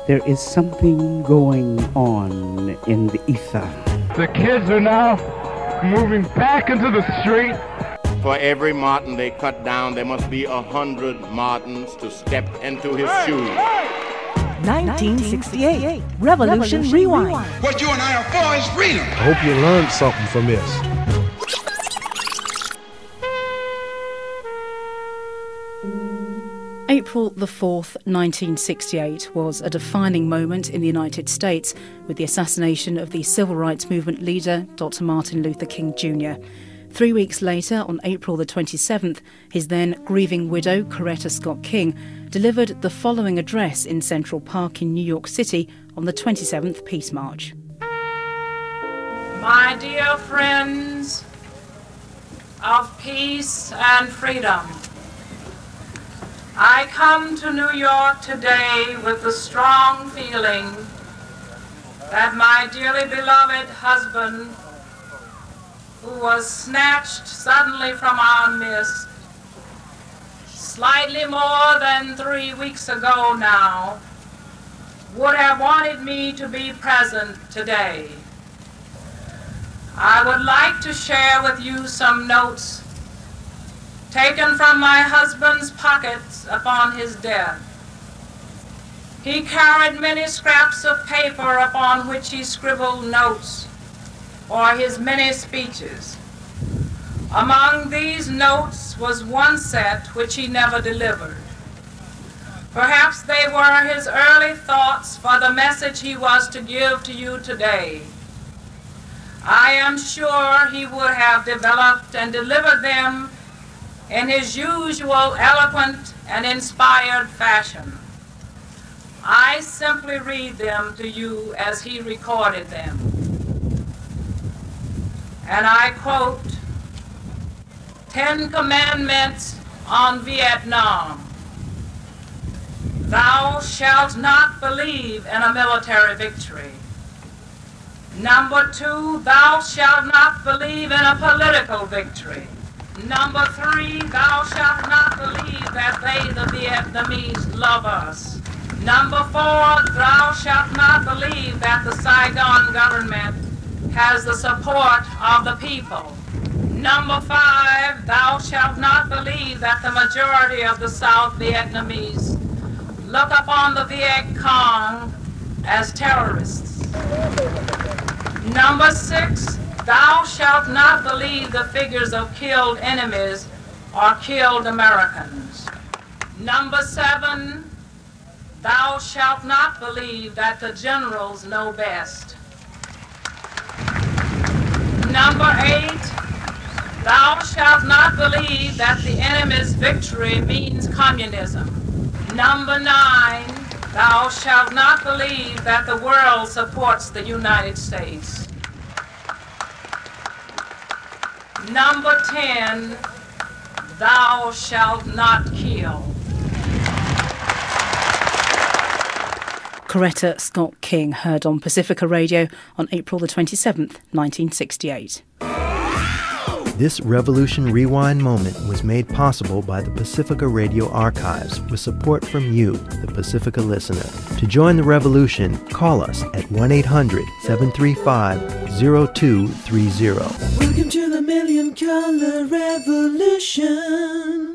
There is something going on in the ether. The kids are now moving back into the street. For every marten they cut down, there must be 100 martens to step into his shoes. 1968, Revolution Rewind. What you and I are for is freedom. I hope you learned something from this. April the 4th, 1968 was a defining moment in the United States with the assassination of the civil rights movement leader, Dr. Martin Luther King Jr. 3 weeks later, on April the 27th, his then grieving widow, Coretta Scott King, delivered the following address in Central Park in New York City on the 27th Peace March. My dear friends of peace and freedom, I come to New York today with the strong feeling that my dearly beloved husband, who was snatched suddenly from our midst, slightly more than 3 weeks ago now, would have wanted me to be present today. I would like to share with you some notes taken from my husband's pockets upon his death. He carried many scraps of paper upon which he scribbled notes for his many speeches. Among these notes was one set which he never delivered. Perhaps they were his early thoughts for the message he was to give to you today. I am sure he would have developed and delivered them in his usual eloquent and inspired fashion. I simply read them to you as he recorded them. And I quote, 10 Commandments on Vietnam. Thou shalt not believe in a military victory. Number 2, thou shalt not believe in a political victory. Number 3, thou shalt not believe that they, the Vietnamese, love us. Number 4, thou shalt not believe that the Saigon government has the support of the people. Number 5, thou shalt not believe that the majority of the South Vietnamese look upon the Viet Cong as terrorists. Number 6, thou shalt not believe the figures of killed enemies or killed Americans. Number 7, thou shalt not believe that the generals know best. Number 8, thou shalt not believe that the enemy's victory means communism. Number 9, thou shalt not believe that the world supports the United States. Number 10, thou shalt not kill. Coretta Scott King, heard on Pacifica Radio on April the 27th, 1968. This Revolution Rewind moment was made possible by the Pacifica Radio Archives with support from you, the Pacifica listener. To join the revolution, call us at 1-800-735-0230. Welcome to the Million Color Revolution.